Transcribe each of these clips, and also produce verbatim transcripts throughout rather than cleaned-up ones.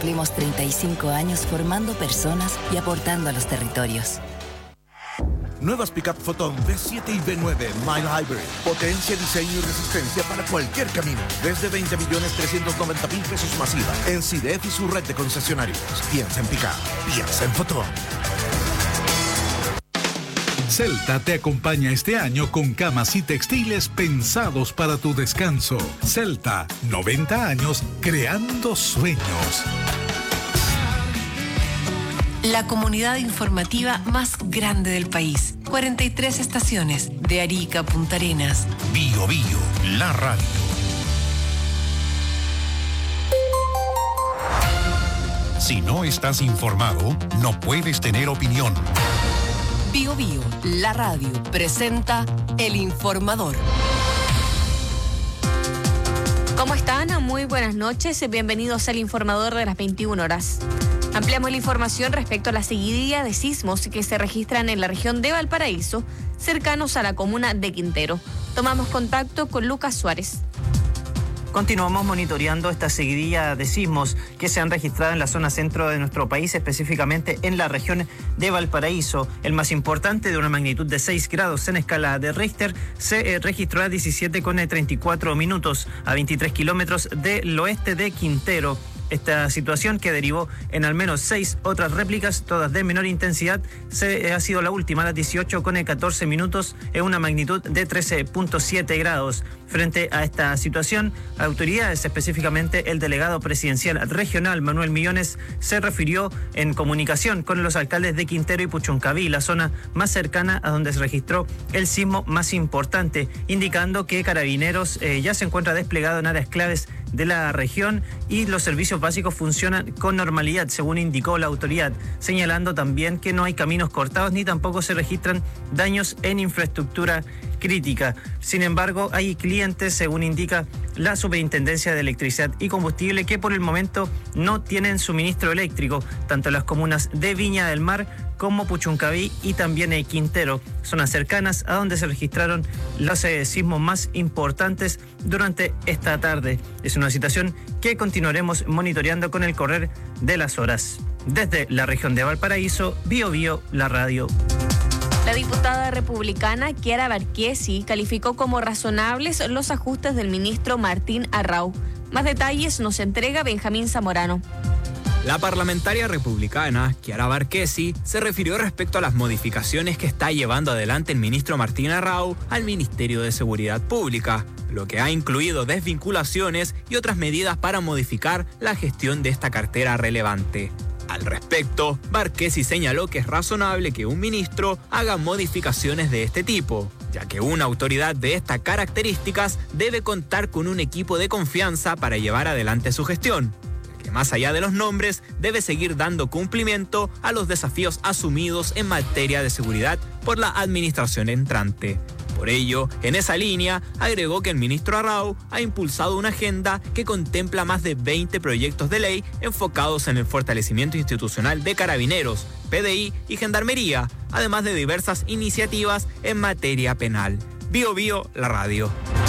cumplimos treinta y cinco años formando personas y aportando a los territorios. Nuevas Pickup Photon B siete y B nueve Mild Hybrid. Potencia, diseño y resistencia para cualquier camino. Desde veinte millones trescientos noventa mil pesos masiva. En C I D E F y su red de concesionarios. Piensa en Pickup. Piensa en Photon. Celta te acompaña este año con camas y textiles pensados para tu descanso. Celta, noventa años creando sueños. La comunidad informativa más grande del país. cuarenta y tres estaciones, de Arica a Punta Arenas. Bio Bio, la radio. Si no estás informado, no puedes tener opinión. Bio Bio, la radio, presenta El Informador. ¿Cómo están? Muy buenas noches. Bienvenidos al Informador de las veintiuna horas. Ampliamos la información respecto a la seguidilla de sismos que se registran en la región de Valparaíso, cercanos a la comuna de Quintero. Tomamos contacto con Lucas Suárez. Continuamos monitoreando esta seguidilla de sismos que se han registrado en la zona centro de nuestro país, específicamente en la región de Valparaíso. El más importante, de una magnitud de seis grados en escala de Richter, se eh, registró a diecisiete con treinta y cuatro minutos, a veintitrés kilómetros del oeste de Quintero. Esta situación, que derivó en al menos seis otras réplicas, todas de menor intensidad, se, ha sido la última a las dieciocho con catorce minutos en una magnitud de trece punto siete grados. Frente a esta situación, autoridades, específicamente el delegado presidencial regional Manuel Millones, se refirió en comunicación con los alcaldes de Quintero y Puchuncaví, la zona más cercana a donde se registró el sismo más importante, indicando que Carabineros eh, ya se encuentra desplegado en áreas claves de la región y los servicios básicos funcionan con normalidad, según indicó la autoridad, señalando también que no hay caminos cortados ni tampoco se registran daños en infraestructura crítica. Sin embargo, hay clientes, según indica la Superintendencia de Electricidad y Combustible, que por el momento no tienen suministro eléctrico, tanto en las comunas de Viña del Mar como Puchuncaví y también en Quintero, zonas cercanas a donde se registraron los eh, sismos más importantes durante esta tarde. Es una situación que continuaremos monitoreando con el correr de las horas. Desde la región de Valparaíso, Bio Bio, la radio. La diputada republicana Chiara Barquesi calificó como razonables los ajustes del ministro Martín Arrau. Más detalles nos entrega Benjamín Zamorano. La parlamentaria republicana Chiara Barquesi se refirió respecto a las modificaciones que está llevando adelante el ministro Martín Arrau al Ministerio de Seguridad Pública, lo que ha incluido desvinculaciones y otras medidas para modificar la gestión de esta cartera relevante. Al respecto, Barquesi señaló que es razonable que un ministro haga modificaciones de este tipo, ya que una autoridad de estas características debe contar con un equipo de confianza para llevar adelante su gestión, que más allá de los nombres debe seguir dando cumplimiento a los desafíos asumidos en materia de seguridad por la administración entrante. Por ello, en esa línea, agregó que el ministro Arrau ha impulsado una agenda que contempla más de veinte proyectos de ley enfocados en el fortalecimiento institucional de Carabineros, P D I y Gendarmería, además de diversas iniciativas en materia penal. Bio Bio, la radio.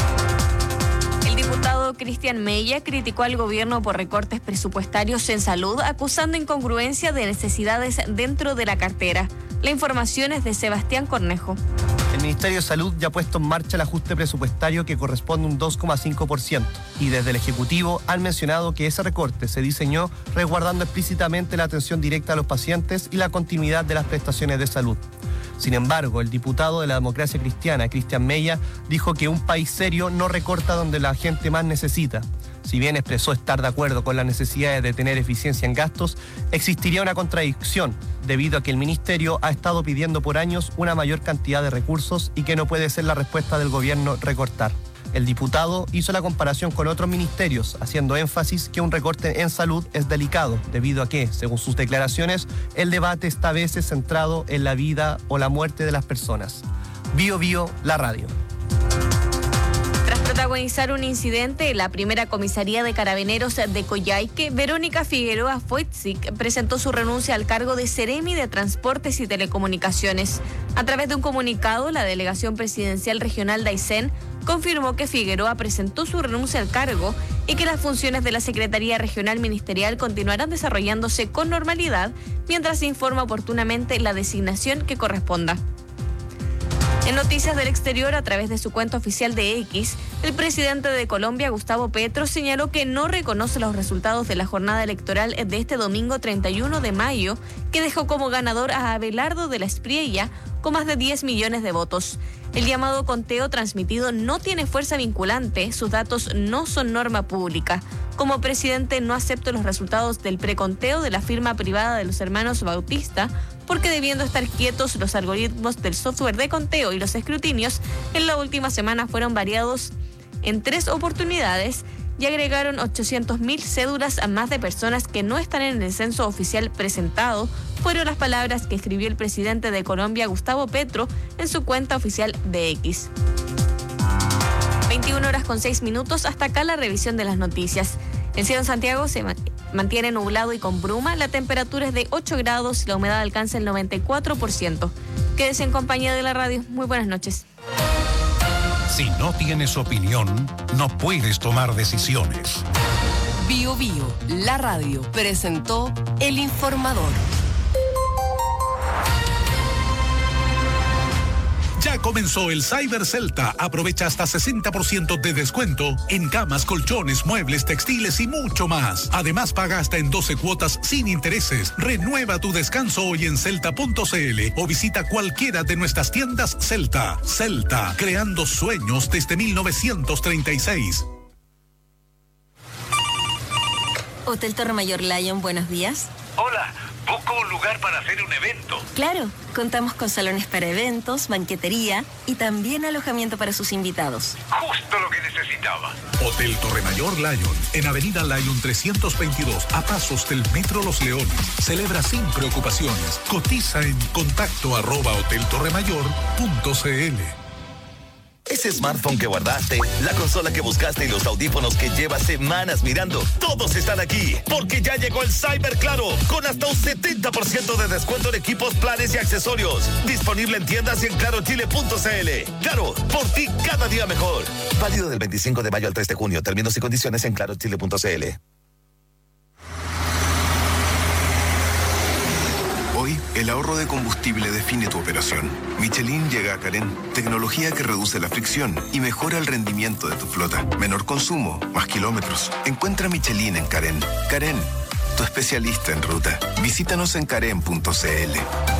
El diputado Cristian Mella criticó al gobierno por recortes presupuestarios en salud, acusando incongruencia de necesidades dentro de la cartera. La información es de Sebastián Cornejo. El Ministerio de Salud ya ha puesto en marcha el ajuste presupuestario que corresponde a un dos coma cinco por ciento y desde el Ejecutivo han mencionado que ese recorte se diseñó resguardando explícitamente la atención directa a los pacientes y la continuidad de las prestaciones de salud. Sin embargo, el diputado de la Democracia Cristiana, Cristian Mella, dijo que un país serio no recorta donde la gente más necesita. Si bien expresó estar de acuerdo con las necesidades de tener eficiencia en gastos, existiría una contradicción, debido a que el Ministerio ha estado pidiendo por años una mayor cantidad de recursos y que no puede ser la respuesta del gobierno recortar. El diputado hizo la comparación con otros ministerios, haciendo énfasis que un recorte en salud es delicado, debido a que, según sus declaraciones, el debate está a veces centrado en la vida o la muerte de las personas. Bio Bio, la radio. Tras protagonizar un incidente en la primera comisaría de Carabineros de Coyhaique, Verónica Figueroa Foitzik presentó su renuncia al cargo de Seremi de Transportes y Telecomunicaciones. A través de un comunicado, la Delegación Presidencial Regional de Aysén confirmó que Figueroa presentó su renuncia al cargo y que las funciones de la Secretaría Regional Ministerial continuarán desarrollándose con normalidad mientras se informa oportunamente la designación que corresponda. En noticias del exterior, a través de su cuenta oficial de X, el presidente de Colombia, Gustavo Petro, señaló que no reconoce los resultados de la jornada electoral de este domingo treinta y uno de mayo, que dejó como ganador a Abelardo de la Espriella con más de diez millones de votos. El llamado conteo transmitido no tiene fuerza vinculante, sus datos no son norma pública. Como presidente no acepto los resultados del preconteo de la firma privada de los hermanos Bautista, porque debiendo estar quietos los algoritmos del software de conteo y los escrutinios en la última semana fueron variados en tres oportunidades y agregaron ochocientas mil cédulas a más de personas que no están en el censo oficial presentado, fueron las palabras que escribió el presidente de Colombia, Gustavo Petro, en su cuenta oficial de X. veintiuna horas con seis minutos, hasta acá la revisión de las noticias. El cielo en Santiago se mantiene nublado y con bruma, la temperatura es de ocho grados y la humedad alcanza el noventa y cuatro por ciento. Quédese en compañía de la radio. Muy buenas noches. Si no tienes opinión, no puedes tomar decisiones. Bio Bio, la radio, presentó El Informador. Ya comenzó el Cyber Celta. Aprovecha hasta sesenta por ciento de descuento en camas, colchones, muebles, textiles y mucho más. Además, paga hasta en doce cuotas sin intereses. Renueva tu descanso hoy en celta punto c l o visita cualquiera de nuestras tiendas Celta. Celta, creando sueños desde mil novecientos treinta y seis. Hotel Torre Mayor Lion, buenos días. Hola, busco un lugar para hacer un evento. Claro, contamos con salones para eventos, banquetería y también alojamiento para sus invitados. Justo lo que necesitaba. Hotel Torre Mayor Lion, en Avenida Lion trescientos veintidós, a pasos del Metro Los Leones. Celebra sin preocupaciones. Cotiza en contacto arroba hotel torre mayor punto c l. Ese smartphone que guardaste, la consola que buscaste y los audífonos que llevas semanas mirando, todos están aquí, porque ya llegó el Cyber Claro, con hasta un setenta por ciento de descuento en equipos, planes y accesorios. Disponible en tiendas y en claro chile punto c l. Claro, por ti cada día mejor. Válido del veinticinco de mayo al tres de junio. Términos y condiciones en claro chile punto c l. Hoy, el ahorro de combustible define tu operación. Michelin llega a Carén, tecnología que reduce la fricción y mejora el rendimiento de tu flota. Menor consumo, más kilómetros. Encuentra Michelin en Carén. Carén, tu especialista en ruta. Visítanos en carén punto c l.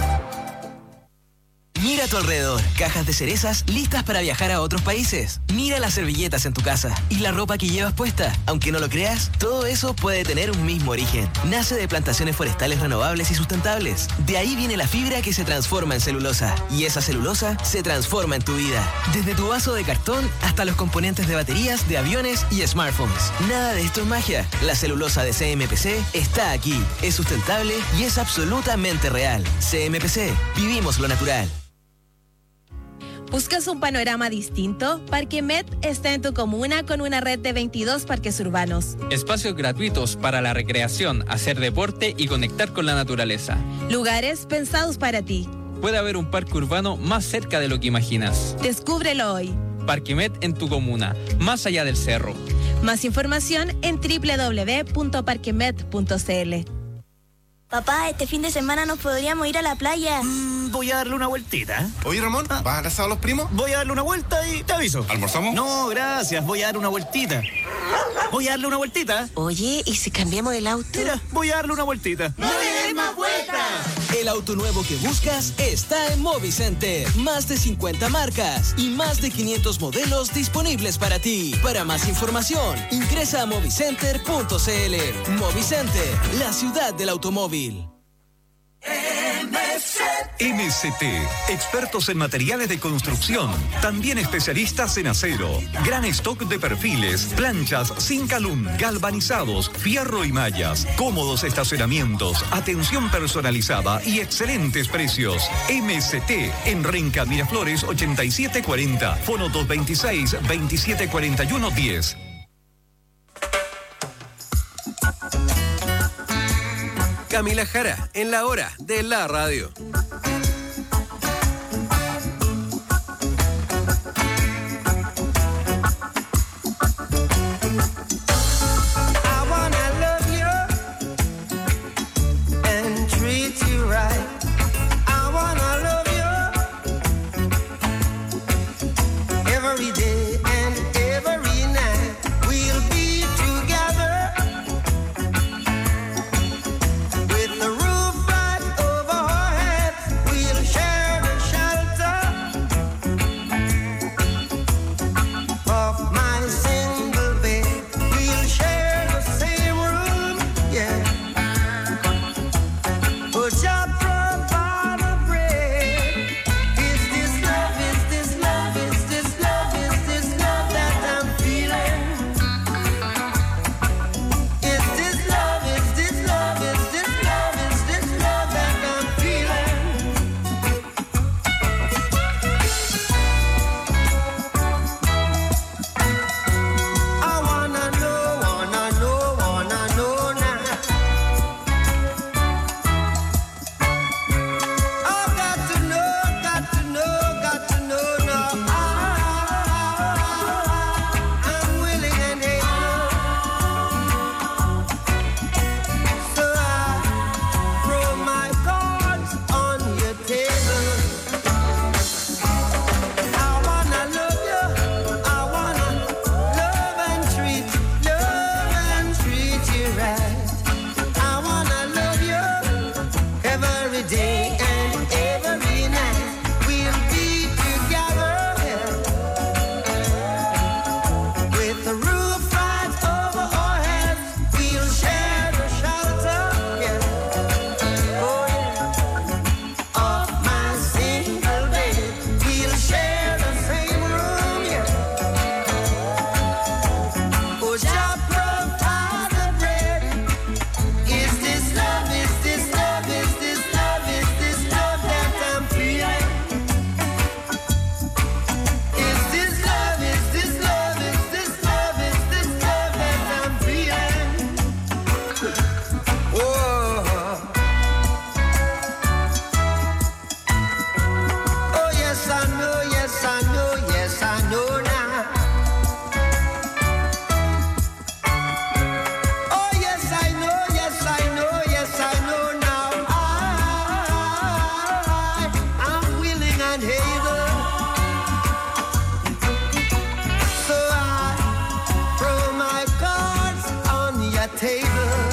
Mira a tu alrededor, cajas de cerezas listas para viajar a otros países. Mira las servilletas en tu casa y la ropa que llevas puesta. Aunque no lo creas, todo eso puede tener un mismo origen. Nace de plantaciones forestales renovables y sustentables. De ahí viene la fibra que se transforma en celulosa. Y esa celulosa se transforma en tu vida. Desde tu vaso de cartón hasta los componentes de baterías, de aviones y smartphones. Nada de esto es magia. La celulosa de C M P C está aquí. Es sustentable y es absolutamente real. C M P C, vivimos lo natural. ¿Buscas un panorama distinto? Parque Met está en tu comuna con una red de veintidós parques urbanos. Espacios gratuitos para la recreación, hacer deporte y conectar con la naturaleza. Lugares pensados para ti. Puede haber un parque urbano más cerca de lo que imaginas. Descúbrelo hoy. Parque Met en tu comuna, más allá del cerro. Más información en doble u doble u doble u punto parque met punto c l. Papá, este fin de semana nos podríamos ir a la playa. Mm, voy a darle una vueltita. Oye, Ramón, ¿vas a casar a los primos? Voy a darle una vuelta y te aviso. ¿Almorzamos? No, gracias. Voy a dar una vueltita. Voy a darle una vueltita. Oye, ¿y si cambiamos el auto? Mira, voy a darle una vueltita. ¡No le des más vueltas! El auto nuevo que buscas está en Movicenter. Más de cincuenta marcas y más de quinientos modelos disponibles para ti. Para más información, ingresa a movicenter punto c l. Movicenter, la ciudad del automóvil. M C T, expertos en materiales de construcción, también especialistas en acero, gran stock de perfiles, planchas sin calum, galvanizados, fierro y mallas, cómodos estacionamientos, atención personalizada y excelentes precios. M C T en Renca Miraflores ochenta y siete cuarenta, fono dos veintiséis, veintisiete cuarenta y uno diez. Camila Jara, en la hora de la radio. Oh, oh yes I know, yes I know, yes I know now. Oh yes I know, yes I know, yes I know now. I, I'm willing and able. So I throw my cards on your table.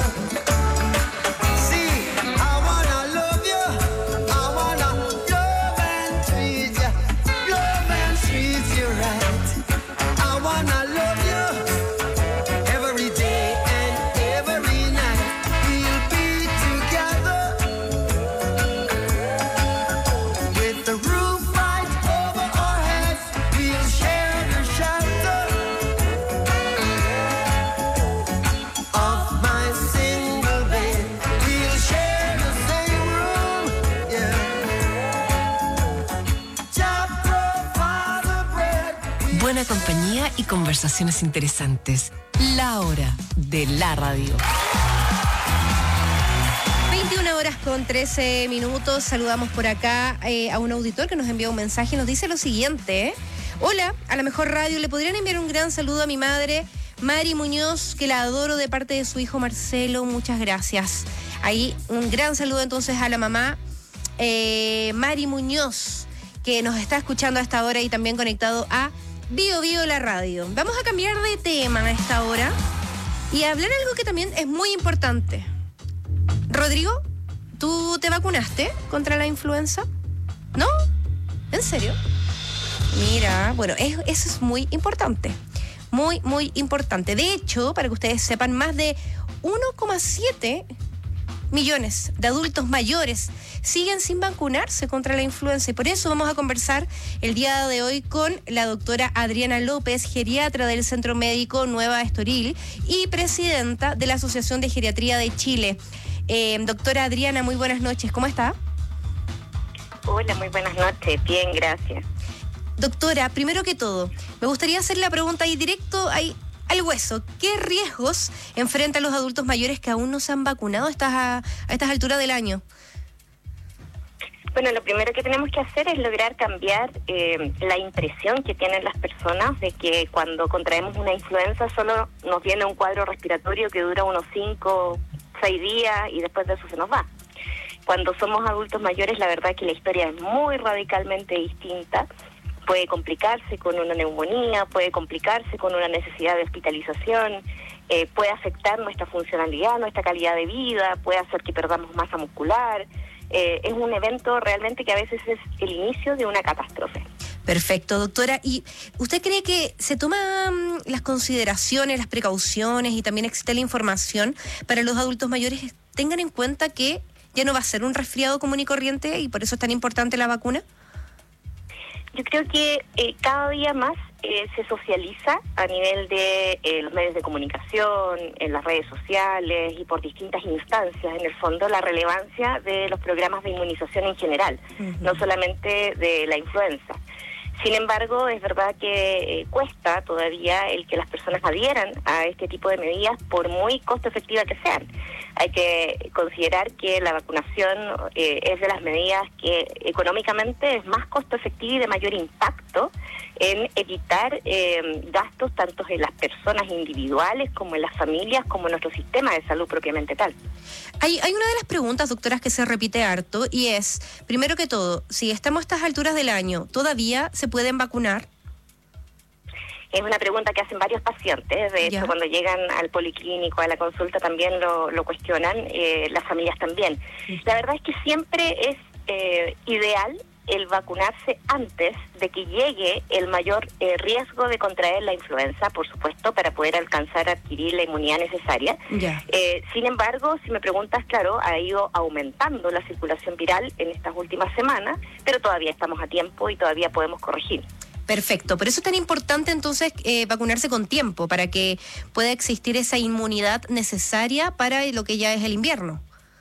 Buena compañía y conversaciones interesantes. La hora de la radio. veintiuna horas con trece minutos. Saludamos por acá eh, a un auditor que nos envió un mensaje y nos dice lo siguiente. ¿eh? Hola, a la mejor radio. ¿Le podrían enviar un gran saludo a mi madre, Mari Muñoz, que la adoro, de parte de su hijo Marcelo? Muchas gracias. Ahí un gran saludo entonces a la mamá eh, Mari Muñoz, que nos está escuchando a esta hora y también conectado a Bio Bio la radio. Vamos a cambiar de tema a esta hora y hablar algo que también es muy importante. Rodrigo, ¿tú te vacunaste contra la influenza? ¿No? ¿En serio? Mira, bueno, es, eso es muy importante. Muy, muy importante. De hecho, para que ustedes sepan, más de uno coma siete millones de adultos mayores siguen sin vacunarse contra la influenza, y por eso vamos a conversar el día de hoy con la doctora Adriana López, geriatra del Centro Médico Nueva Estoril y presidenta de la Asociación de Geriatría de Chile. Eh, doctora Adriana, muy buenas noches, ¿cómo está? Hola, muy buenas noches, bien, gracias. Doctora, primero que todo, me gustaría hacer la pregunta ahí directo, ahí al hueso. ¿Qué riesgos enfrentan los adultos mayores que aún no se han vacunado a estas, a, a estas alturas del año? Bueno, lo primero que tenemos que hacer es lograr cambiar eh, la impresión que tienen las personas de que cuando contraemos una influenza solo nos viene un cuadro respiratorio que dura unos cinco, seis días y después de eso se nos va. Cuando somos adultos mayores, la verdad es que la historia es muy radicalmente distinta. Puede complicarse con una neumonía, puede complicarse con una necesidad de hospitalización, eh, puede afectar nuestra funcionalidad, nuestra calidad de vida, puede hacer que perdamos masa muscular. Eh, es un evento realmente que a veces es el inicio de una catástrofe. Perfecto, doctora. ¿Y usted cree que se toman las consideraciones, las precauciones y también existe la información para los adultos mayores? Tengan en cuenta que ya no va a ser un resfriado común y corriente y por eso es tan importante la vacuna. Yo creo que eh, cada día más eh, se socializa a nivel de eh, los medios de comunicación, en las redes sociales y por distintas instancias, en el fondo, la relevancia de los programas de inmunización en general, uh-huh. no solamente de la influenza. Sin embargo, es verdad que eh, cuesta todavía el que las personas adhieran a este tipo de medidas, por muy costo efectiva que sean. Hay que considerar que la vacunación eh, es de las medidas que económicamente es más costo efectiva y de mayor impacto en evitar eh, gastos tanto en las personas individuales como en las familias, como en nuestro sistema de salud propiamente tal. Hay, hay una de las preguntas, doctoras, que se repite harto y es, primero que todo, si estamos a estas alturas del año, ¿todavía se pueden vacunar? Es una pregunta que hacen varios pacientes. De hecho, ya. cuando llegan al policlínico, a la consulta, también lo, lo cuestionan, eh, las familias también. Sí. La verdad es que siempre es eh, ideal el vacunarse antes de que llegue el mayor eh, riesgo de contraer la influenza, por supuesto, para poder alcanzar a adquirir la inmunidad necesaria. Yeah. Eh, sin embargo, si me preguntas, claro, ha ido aumentando la circulación viral en estas últimas semanas, pero todavía estamos a tiempo y todavía podemos corregir. Perfecto, por eso es tan importante entonces eh, vacunarse con tiempo, para que pueda existir esa inmunidad necesaria para lo que ya es el invierno.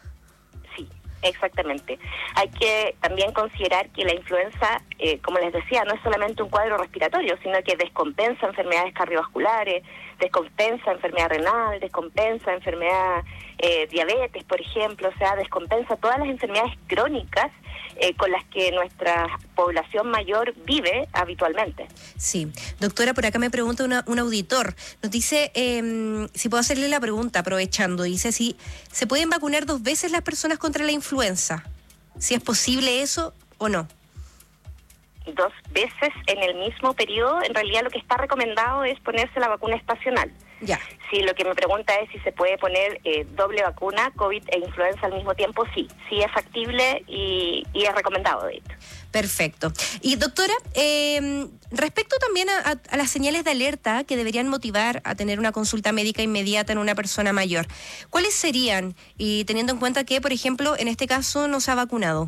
Exactamente. Hay que también considerar que la influenza, eh, como les decía, no es solamente un cuadro respiratorio, sino que descompensa enfermedades cardiovasculares, descompensa enfermedad renal, descompensa enfermedad eh, diabetes, por ejemplo, o sea, descompensa todas las enfermedades crónicas eh, con las que nuestra población mayor vive habitualmente. Sí. Doctora, por acá me pregunta una, un auditor. Nos dice, eh, si puedo hacerle la pregunta, aprovechando, dice si se pueden vacunar dos veces las personas contra la influenza. Si es posible eso o no. Dos veces en el mismo periodo, en realidad lo que está recomendado es ponerse la vacuna estacional. Ya. Si lo que me pregunta es si se puede poner eh, doble vacuna, COVID e influenza al mismo tiempo, sí, sí es factible y, y es recomendado, de hecho. Perfecto. Y doctora, eh, respecto también a, a, a las señales de alerta que deberían motivar a tener una consulta médica inmediata en una persona mayor, ¿cuáles serían? Y teniendo en cuenta que, por ejemplo, en este caso no se ha vacunado.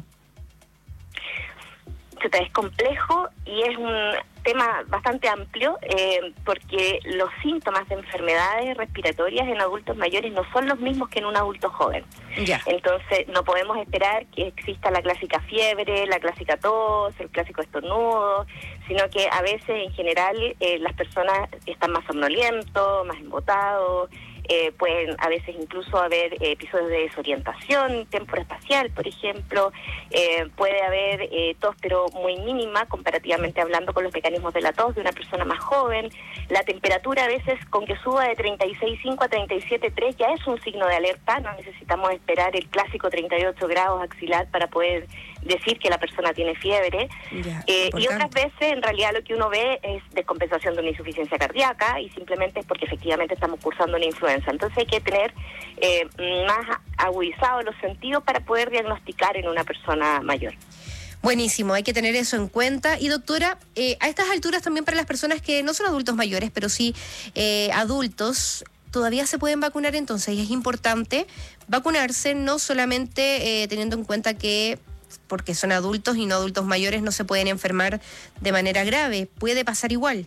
Es complejo y es un tema bastante amplio eh, porque los síntomas de enfermedades respiratorias en adultos mayores no son los mismos que en un adulto joven. Ya. Entonces no podemos esperar que exista la clásica fiebre, la clásica tos, el clásico estornudo, sino que a veces en general eh, las personas están más somnolientos, más embotados. Eh, pueden a veces incluso haber eh, episodios de desorientación temporoespacial, por ejemplo, eh, puede haber eh, tos pero muy mínima comparativamente hablando con los mecanismos de la tos de una persona más joven. La temperatura a veces con que suba de treinta y seis punto cinco a treinta y siete punto tres ya es un signo de alerta, no necesitamos esperar el clásico treinta y ocho grados axilar para poder decir que la persona tiene fiebre. Ya, eh, y otras veces en realidad lo que uno ve es descompensación de una insuficiencia cardíaca y simplemente es porque efectivamente estamos cursando una influenza. Entonces hay que tener eh, más agudizados los sentidos para poder diagnosticar en una persona mayor. Buenísimo, hay que tener eso en cuenta. Y doctora, eh, a estas alturas también para las personas que no son adultos mayores, pero sí eh, adultos, todavía se pueden vacunar entonces y es importante vacunarse, no solamente eh, teniendo en cuenta que porque son adultos y no adultos mayores no se pueden enfermar de manera grave, puede pasar igual.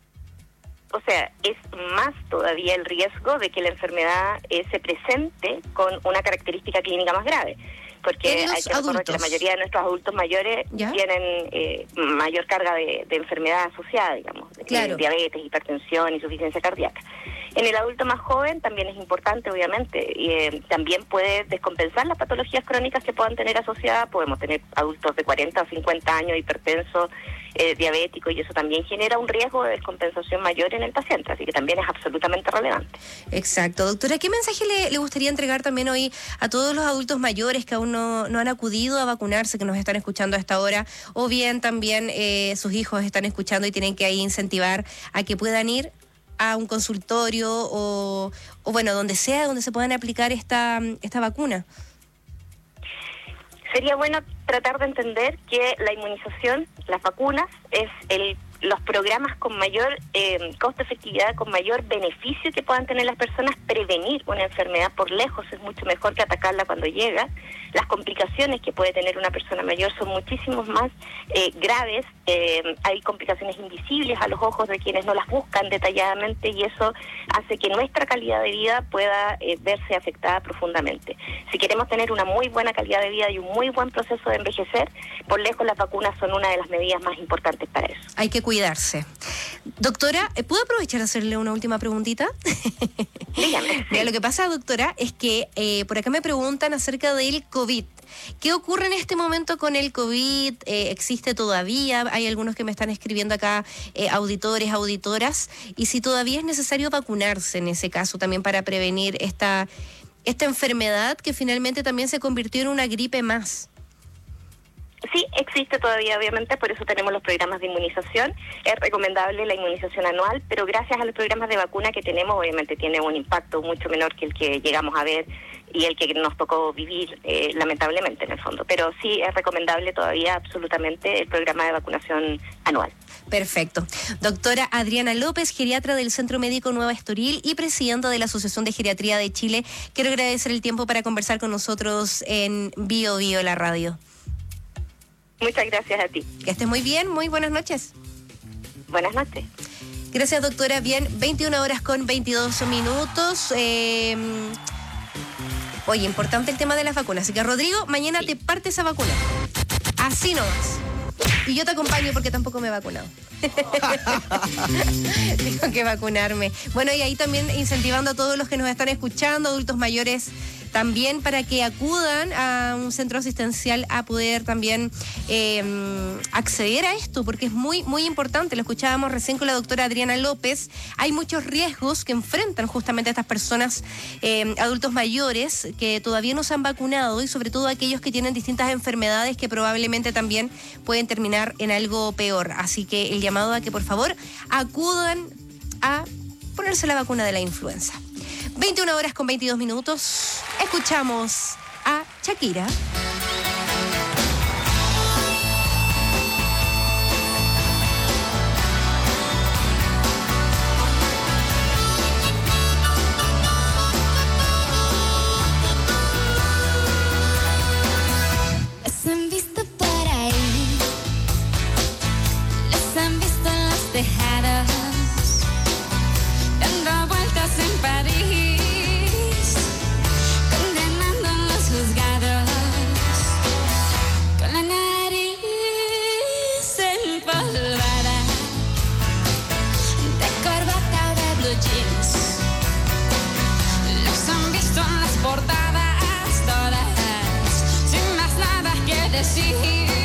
O sea, es más todavía el riesgo de que la enfermedad eh, se presente con una característica clínica más grave. Porque hay que recordar que la mayoría de nuestros adultos mayores ¿Ya? tienen eh, mayor carga de, de enfermedad asociada, digamos, claro. diabetes, hipertensión, insuficiencia cardíaca. En el adulto más joven también es importante, obviamente, y eh, también puede descompensar las patologías crónicas que puedan tener asociadas. Podemos tener adultos de cuarenta o cincuenta años hipertensos, eh, diabéticos, y eso también genera un riesgo de descompensación mayor en el paciente, así que también es absolutamente relevante. Exacto. Doctora, ¿qué mensaje le, le gustaría entregar también hoy a todos los adultos mayores que aún no, no han acudido a vacunarse, que nos están escuchando a esta hora, o bien también eh, sus hijos están escuchando y tienen que ahí incentivar a que puedan ir a un consultorio o, o bueno, donde sea, donde se puedan aplicar esta, esta vacuna? Sería bueno tratar de entender que la inmunización, las vacunas, es el los programas con mayor eh, costo-efectividad, con mayor beneficio que puedan tener las personas. Prevenir una enfermedad por lejos es mucho mejor que atacarla cuando llega. Las complicaciones que puede tener una persona mayor son muchísimos más eh, graves. Eh, hay complicaciones invisibles a los ojos de quienes no las buscan detalladamente y eso hace que nuestra calidad de vida pueda eh, verse afectada profundamente. Si queremos tener una muy buena calidad de vida y un muy buen proceso de envejecer, por lejos las vacunas son una de las medidas más importantes para eso. Hay que cuidarse. Doctora, ¿puedo aprovechar a hacerle una última preguntita? Dígame. Mira, lo que pasa, doctora, es que eh, por acá me preguntan acerca del COVID. ¿Qué ocurre en este momento con el COVID? Eh, ¿Existe todavía? Hay algunos que me están escribiendo acá, eh, auditores, auditoras, y si todavía es necesario vacunarse en ese caso también para prevenir esta, esta enfermedad que finalmente también se convirtió en una gripe más. Sí, existe todavía, obviamente, por eso tenemos los programas de inmunización. Es recomendable la inmunización anual, pero gracias a los programas de vacuna que tenemos, obviamente tiene un impacto mucho menor que el que llegamos a ver y el que nos tocó vivir, eh, lamentablemente, en el fondo. Pero sí es recomendable todavía absolutamente el programa de vacunación anual. Perfecto. Doctora Adriana López, geriatra del Centro Médico Nueva Estoril y presidenta de la Asociación de Geriatría de Chile, quiero agradecer el tiempo para conversar con nosotros en Bio Bio, la radio. Muchas gracias a ti. Que estés muy bien, muy buenas noches. Buenas noches. Gracias, doctora. Bien, veintiuna horas con veintidós minutos. Eh, oye, importante el tema de las vacunas. Así que, Rodrigo, mañana sí. te parte esa vacuna. Así nomás. Y yo te acompaño porque tampoco me he vacunado. Tengo que vacunarme. Bueno, y ahí también incentivando a todos los que nos están escuchando, adultos mayores también, para que acudan a un centro asistencial a poder también eh, acceder a esto, porque es muy, muy importante. Lo escuchábamos recién con la doctora Adriana López. Hay muchos riesgos que enfrentan justamente a estas personas, eh, adultos mayores, que todavía no se han vacunado, y sobre todo aquellos que tienen distintas enfermedades que probablemente también pueden terminar en algo peor. Así que el llamado a que por favor acudan a ponerse la vacuna de la influenza. veintiuna horas con veintidós minutos. Escuchamos a Shakira. Les han visto por ahí, les han visto en los tejados, dando vueltas en París, condenando en los juzgados, con la nariz empolvada, de corbata o de blue jeans. Los han visto en las portadas todas, sin más nada que decir.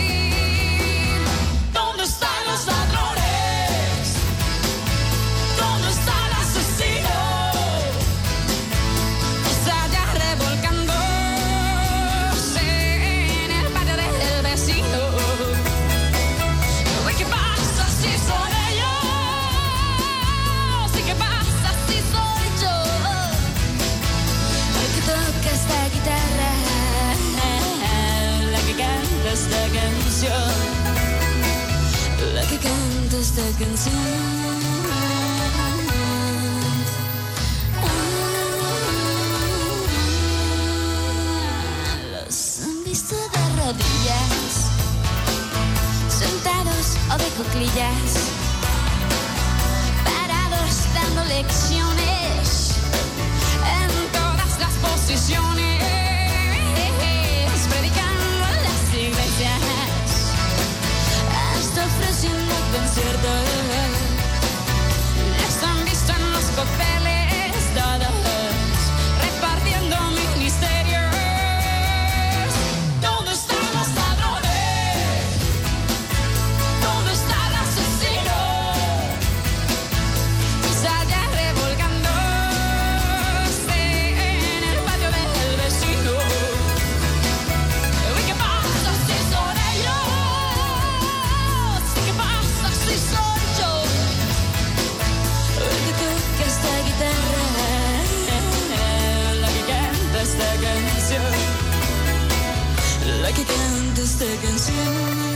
¿Dónde están los ladrones? ¿Dónde está el asesino? Está allá revolcándose en el patio del vecino. ¿Qué pasa si son ellos? ¿Y qué pasa si soy yo? El que toca esta guitarra, la que canta esta canción, la que canta esta canción. Los han visto de rodillas, sentados o de cuclillas, parados dando lecciones en todas las posiciones, predicando en las iglesias, hasta ofreciendo conciertos. Les han visto en los cócteles todos, repartiendo ministerios. ¿Dónde están los ladrones? ¿Dónde está el asesino? Está allá revolcándose en el patio del vecino. ¿Y qué pasa si son ellos? ¿Y qué pasa si soy yo? El que toca esta guitarra, la que canta esta canción, la que canta esta canción.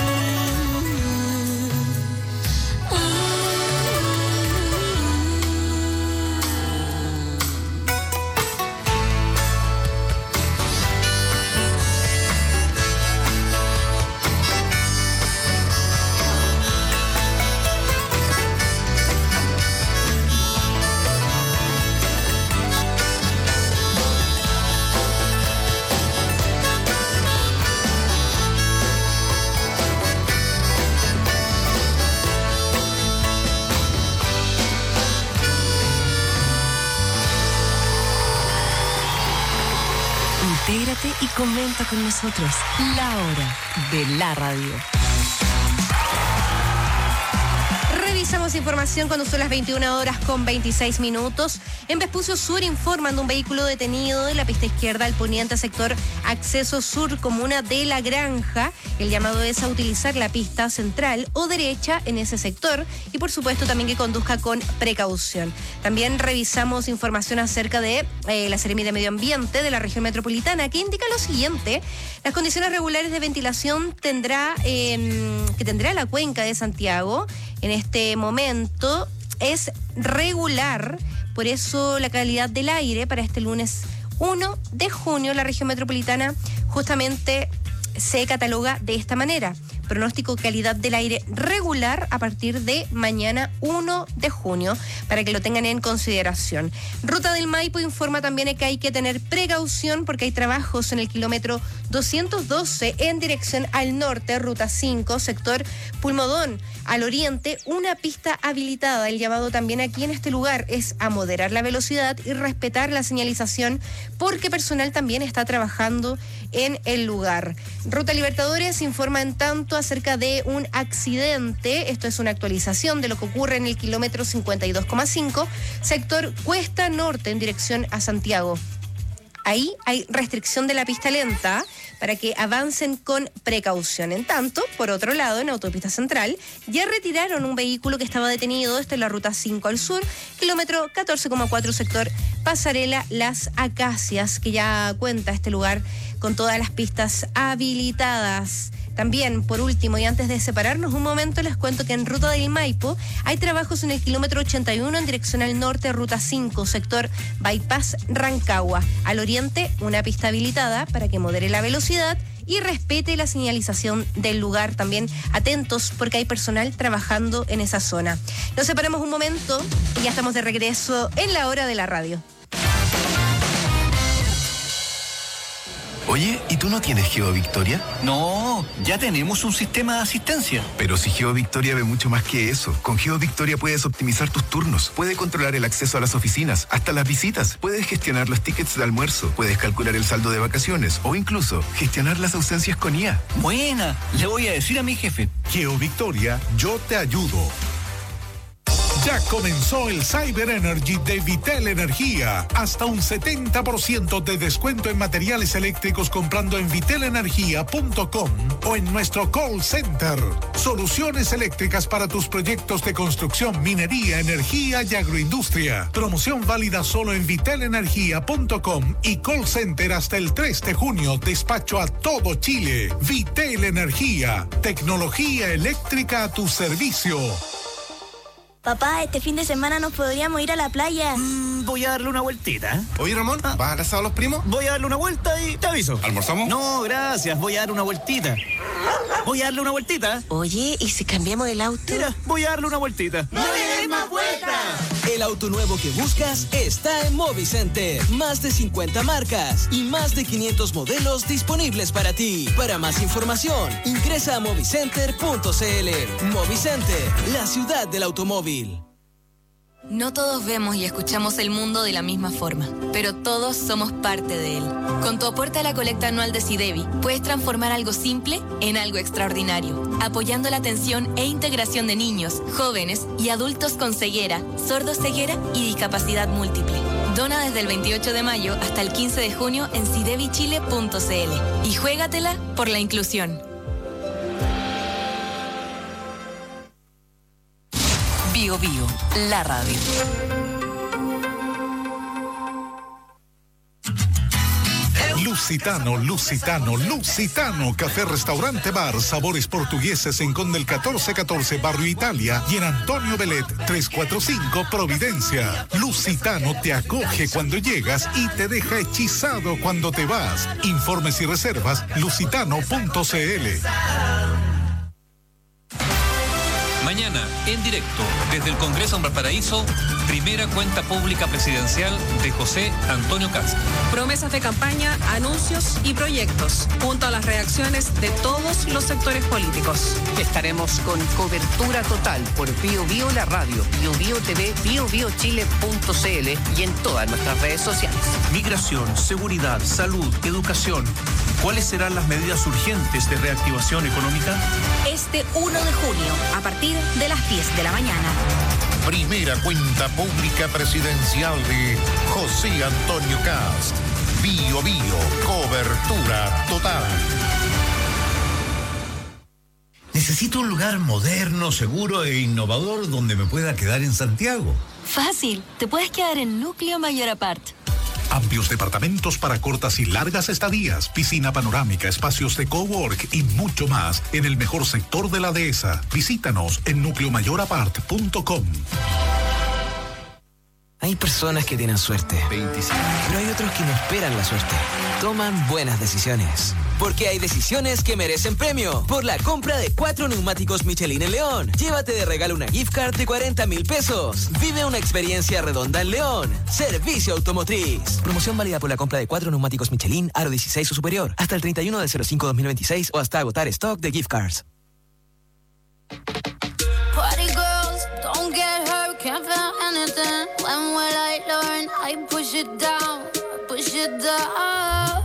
Intégrate y comenta con nosotros. La hora de la radio. Revisamos información cuando son las veintiuna horas con veintiséis minutos. En Vespucio Sur informan de un vehículo detenido en la pista izquierda al poniente sector Acceso Sur, comuna de La Granja. El llamado es a utilizar la pista central o derecha en ese sector y por supuesto también que conduzca con precaución. También revisamos información acerca de eh, la Seremi de Medio Ambiente de la región metropolitana, que indica lo siguiente: las condiciones regulares de ventilación tendrá eh, que tendrá la cuenca de Santiago en este momento es regular. Por eso la calidad del aire para este lunes uno de junio, la región metropolitana justamente se cataloga de esta manera. Pronóstico calidad del aire regular a partir de mañana uno de junio, para que lo tengan en consideración. Ruta del Maipo informa también que hay que tener precaución porque hay trabajos en el kilómetro doscientos doce en dirección al norte, ruta cinco, sector Pulmodón. Al oriente, una pista habilitada. El llamado también aquí en este lugar es a moderar la velocidad y respetar la señalización porque personal también está trabajando en el lugar. Ruta Libertadores informa en tanto acerca de un accidente. Esto es una actualización de lo que ocurre en el kilómetro cincuenta y dos coma cinco, sector Cuesta Norte en dirección a Santiago. Ahí hay restricción de la pista lenta para que avancen con precaución. En tanto, por otro lado, en Autopista Central, ya retiraron un vehículo que estaba detenido. Esto es la ruta cinco al sur, kilómetro catorce coma cuatro, sector Pasarela Las Acacias, que ya cuenta este lugar con todas las pistas habilitadas. También, por último, y antes de separarnos un momento, les cuento que en Ruta del Maipo hay trabajos en el kilómetro ochenta y uno en dirección al norte, ruta cinco, sector Bypass Rancagua. Al oriente, una pista habilitada para que modere la velocidad y respete la señalización del lugar. También atentos porque hay personal trabajando en esa zona. Nos separamos un momento y ya estamos de regreso en la hora de la radio. Oye, ¿y tú no tienes GeoVictoria? No, ya tenemos un sistema de asistencia. Pero si GeoVictoria ve mucho más que eso. Con GeoVictoria puedes optimizar tus turnos, puedes controlar el acceso a las oficinas, hasta las visitas, puedes gestionar los tickets de almuerzo, puedes calcular el saldo de vacaciones o incluso gestionar las ausencias con I A. Buena, le voy a decir a mi jefe. GeoVictoria, yo te ayudo. Ya comenzó el Cyber Energy de Vitel Energía. Hasta un setenta por ciento de descuento en materiales eléctricos comprando en vitel energía punto com o en nuestro call center. Soluciones eléctricas para tus proyectos de construcción, minería, energía y agroindustria. Promoción válida solo en vitel energía punto com y call center hasta el tres de junio. Despacho a todo Chile. Vitel Energía. Tecnología eléctrica a tu servicio. Papá, este fin de semana nos podríamos ir a la playa. Mm, voy a darle una vueltita. Oye, Ramón, ¿vas al asado a los primos? Voy a darle una vuelta y te aviso. ¿Almorzamos? No, gracias. Voy a darle una vueltita. Voy a darle una vueltita. Oye, ¿y si cambiamos el auto? Mira, voy a darle una vueltita. ¡No le des más vueltas! El auto nuevo que buscas está en Movicenter. Más de cincuenta marcas y más de quinientos modelos disponibles para ti. Para más información, ingresa a movicenter punto cl. Movicenter, la ciudad del automóvil. No todos vemos y escuchamos el mundo de la misma forma, pero todos somos parte de él. Con tu aporte a la colecta anual de SIDEBI, puedes transformar algo simple en algo extraordinario, apoyando la atención e integración de niños, jóvenes y adultos con ceguera, sordoceguera y discapacidad múltiple. Dona desde el veintiocho de mayo hasta el quince de junio en sidebi chile punto cl y juégatela por la inclusión. Bio Bio, la radio. Lusitano, Lusitano, Lusitano, café, restaurante, bar, sabores portugueses en Conde el catorce catorce, Barrio Italia y en Antonio Belet, trescientos cuarenta y cinco, Providencia. Lusitano te acoge cuando llegas y te deja hechizado cuando te vas. Informes y reservas, lusitano punto cl. Mañana, en directo, desde el Congreso en Valparaíso, primera cuenta pública presidencial de José Antonio Cast. Promesas de campaña, anuncios y proyectos, junto a las reacciones de todos los sectores políticos. Estaremos con cobertura total por Bio Bio la radio, Bio Bio T V, bio bio chile punto cl y en todas nuestras redes sociales. Migración, seguridad, salud, educación. ¿Cuáles serán las medidas urgentes de reactivación económica? Este uno de junio, a partir de las diez de la mañana. Primera cuenta pública presidencial de José Antonio Cast. Bio Bio, cobertura total. Necesito un lugar moderno, seguro e innovador donde me pueda quedar en Santiago. Fácil, te puedes quedar en Núcleo Mayor Apart. Amplios departamentos para cortas y largas estadías, piscina panorámica, espacios de cowork y mucho más en el mejor sector de la dehesa. Visítanos en núcleo mayor apart punto com. Hay personas que tienen suerte, pero hay otros que no esperan la suerte. Toman buenas decisiones. porque hay decisiones que merecen premio. Por la compra de cuatro neumáticos Michelin en León, llévate de regalo una gift card de cuarenta mil pesos. Vive una experiencia redonda en León. Servicio Automotriz. Promoción válida por la compra de cuatro neumáticos Michelin, aro dieciséis o superior, hasta el treinta y uno del cero cinco dos mil veintiséis o hasta agotar stock de gift cards. Party girls, don't get hurt, can't feel anything. When will I learn? I push it down, push it down.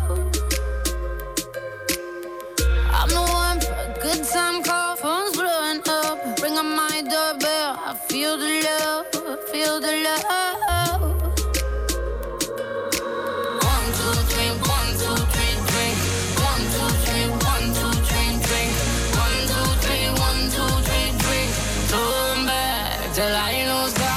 I'm the one for a good time call, phone's blowing up. Ring on my doorbell, I feel the love, I feel the love. One, two, three, one, two, three, drink. One, two, three, one, two, three, drink. One, two, three, one, two, three, drink. Turn back till I lose God.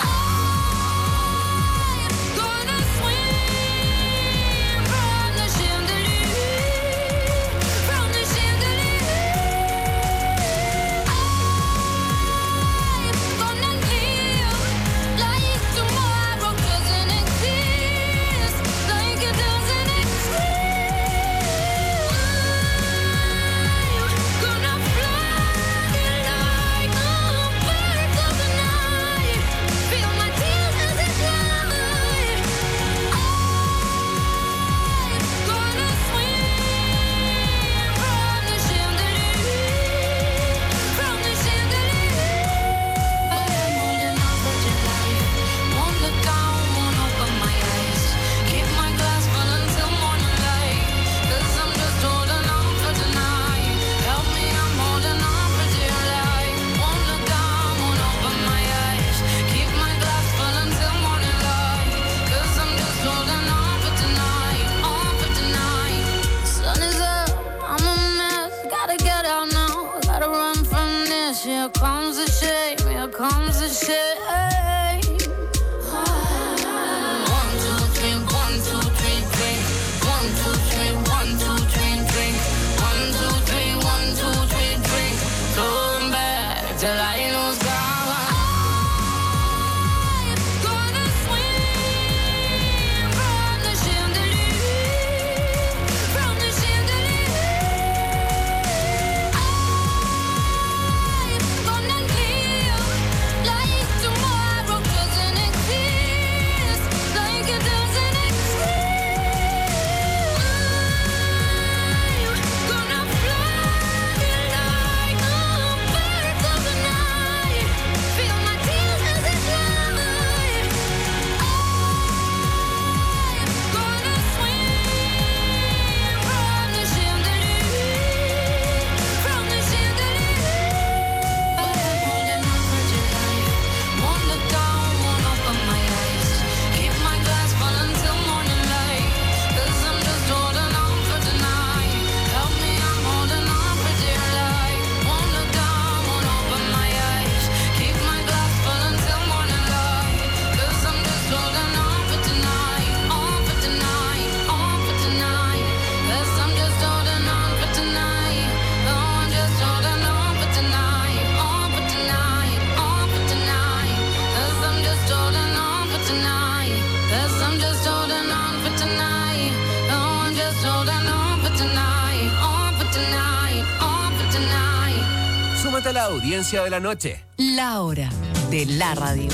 Here comes the shame, here comes the shame. One, two, three, one, two, three, drink. One, two, three, one, two, three, drink. One, two, three, one, two, three, drink. Turn back till I lose God. Súmate a la audiencia de la noche. La hora de la radio.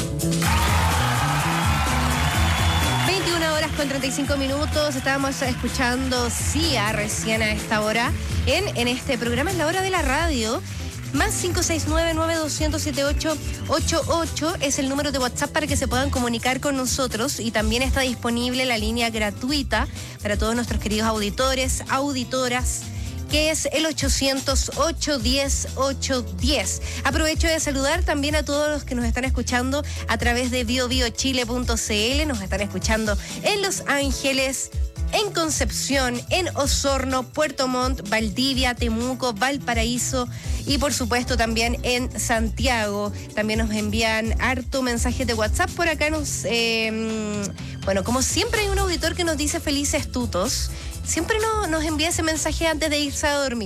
veintiuna horas con treinta y cinco minutos. Estábamos escuchando Sia recién a esta hora en, en este programa. Es la hora de la radio. Más cinco seis nueve, nueve dos cero, siete ocho ocho ocho es el número de WhatsApp para que se puedan comunicar con nosotros, y también está disponible la línea gratuita para todos nuestros queridos auditores, auditoras, que es el ochocientos, ocho diez, ocho diez. Aprovecho de saludar también a todos los que nos están escuchando a través de bio bio chile punto c l. Nos están escuchando en Los Ángeles, en Concepción, en Osorno, Puerto Montt, Valdivia, Temuco, Valparaíso y por supuesto también en Santiago. También nos envían harto mensajes de WhatsApp. Por acá nos, eh, bueno, como siempre hay un auditor que nos dice felices tutos. Siempre no, nos envía ese mensaje antes de irse a dormir.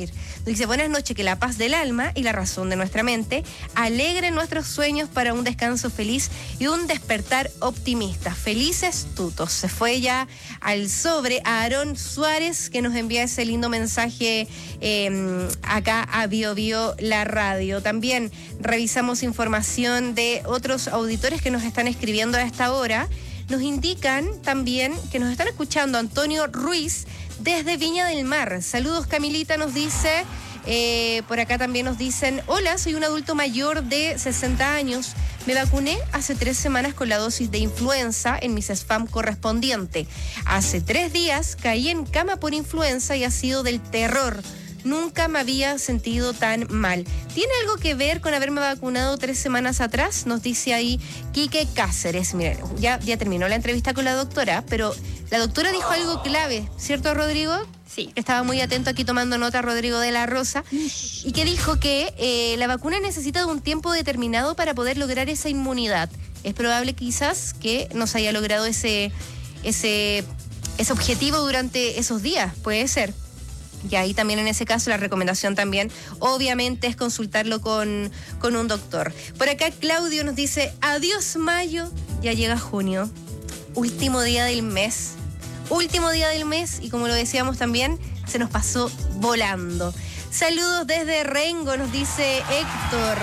Dice, buenas noches, que la paz del alma y la razón de nuestra mente alegren nuestros sueños para un descanso feliz y un despertar optimista. Felices tutos. Se fue ya al sobre a Aarón Suárez, que nos envía ese lindo mensaje eh, acá a Bio Bio la radio. También revisamos información de otros auditores que nos están escribiendo a esta hora. Nos indican también que nos están escuchando Antonio Ruiz desde Viña del Mar. Saludos, Camilita, nos dice. Eh, por acá también nos dicen, hola, soy un adulto mayor de sesenta años. Me vacuné hace tres semanas con la dosis de influenza en mi CESFAM correspondiente. Hace tres días caí en cama por influenza y ha sido del terror. Nunca me había sentido tan mal. ¿Tiene algo que ver con haberme vacunado tres semanas atrás? Nos dice ahí Quique Cáceres. Miren, ya, ya terminó la entrevista con la doctora, pero la doctora dijo algo clave, ¿cierto, Rodrigo? Sí. Estaba muy atento aquí tomando nota Rodrigo de la Rosa, y que dijo que eh, la vacuna necesita de un tiempo determinado para poder lograr esa inmunidad. Es probable quizás que no se haya logrado ese, ese, ese objetivo durante esos días, puede ser. Y ahí también en ese caso la recomendación también obviamente es consultarlo con, con un doctor. Por acá Claudio nos dice, adiós mayo, ya llega junio, último día del mes, último día del mes y como lo decíamos también, se nos pasó volando. Saludos desde Rengo, nos dice Héctor.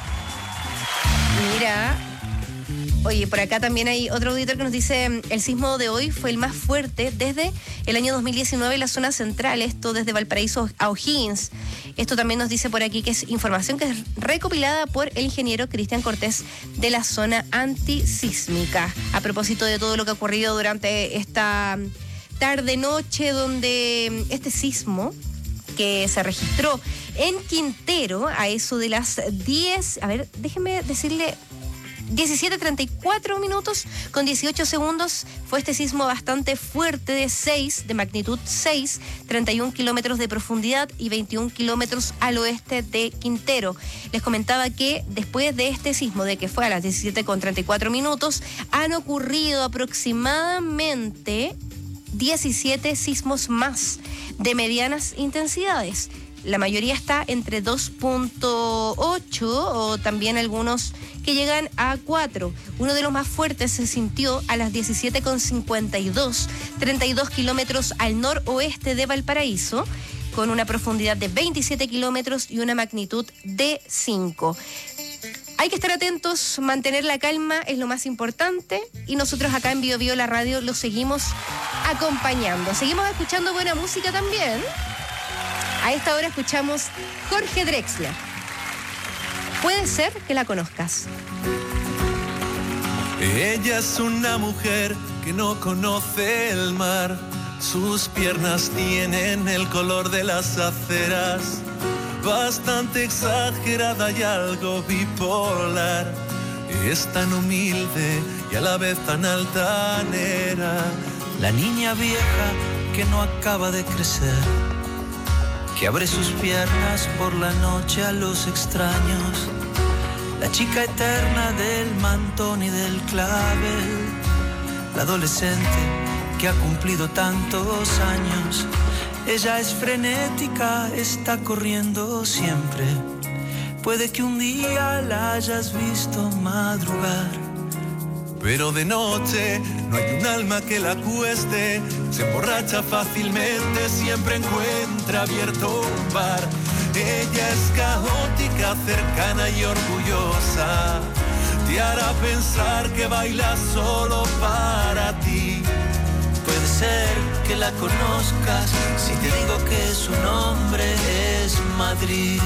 Mira... Oye, por acá también hay otro auditor que nos dice, el sismo de hoy fue el más fuerte desde el año dos mil diecinueve en la zona central, esto desde Valparaíso a O'Higgins. Esto también nos dice por aquí que es información que es recopilada por el ingeniero Cristian Cortés de la zona antisísmica. A propósito de todo lo que ha ocurrido durante esta tarde-noche, donde este sismo que se registró en Quintero a eso de las diez, a ver, déjenme decirle... diecisiete treinta y cuatro minutos con dieciocho segundos fue este sismo bastante fuerte de seis, de magnitud seis, treinta y un kilómetros de profundidad y veintiún kilómetros al oeste de Quintero. Les comentaba que después de este sismo, de que fue a las diecisiete con treinta y cuatro minutos, han ocurrido aproximadamente diecisiete sismos más de medianas intensidades. La mayoría está entre dos punto ocho o también algunos que llegan a cuatro. Uno de los más fuertes se sintió a las diecisiete con cincuenta y dos, treinta y dos kilómetros al noroeste de Valparaíso, con una profundidad de veintisiete kilómetros y una magnitud de cinco. Hay que estar atentos, mantener la calma es lo más importante y nosotros acá en Bio Bio la radio los seguimos acompañando. Seguimos escuchando buena música también. A esta hora escuchamos Jorge Drexler. Puede ser que la conozcas. Ella es una mujer que no conoce el mar. Sus piernas tienen el color de las aceras. Bastante exagerada y algo bipolar. Es tan humilde y a la vez tan altanera. La niña vieja que no acaba de crecer, que abre sus piernas por la noche a los extraños. La chica eterna del mantón y del clavel. La adolescente que ha cumplido tantos años. Ella es frenética, está corriendo siempre. Puede que un día la hayas visto madrugar, pero de noche no hay un alma que la cueste. Se emborracha fácilmente, siempre encuentra abierto un bar. Ella es caótica, cercana y orgullosa. Te hará pensar que baila solo para ti. Puede ser que la conozcas si te digo que su nombre es Madrid.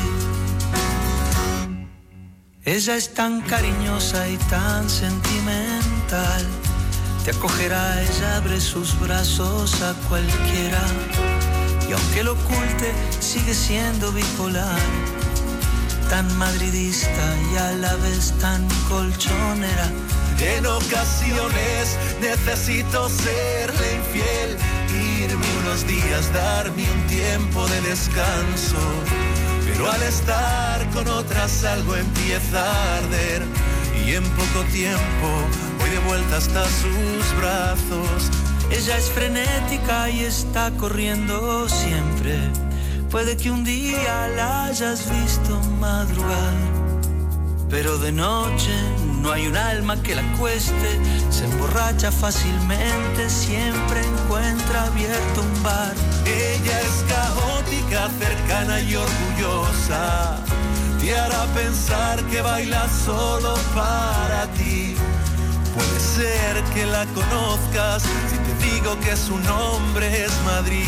Ella es tan cariñosa y tan sentimental. Te acogerá, ella abre sus brazos a cualquiera. Y aunque lo oculte, sigue siendo bipolar. Tan madridista y a la vez tan colchonera. En ocasiones necesito serle infiel, irme unos días, darme un tiempo de descanso. Pero al estar con otras algo empieza a arder. Y en poco tiempo voy de vuelta hasta sus brazos. Ella es frenética y está corriendo siempre. Puede que un día la hayas visto madrugar, pero de noche no hay un alma que la cueste. Se emborracha fácilmente, siempre encuentra abierto un bar. Ella es caótica, cercana y orgullosa. Te hará pensar que baila solo para ti. Puede ser que la conozcas si te digo que su nombre es Madrid.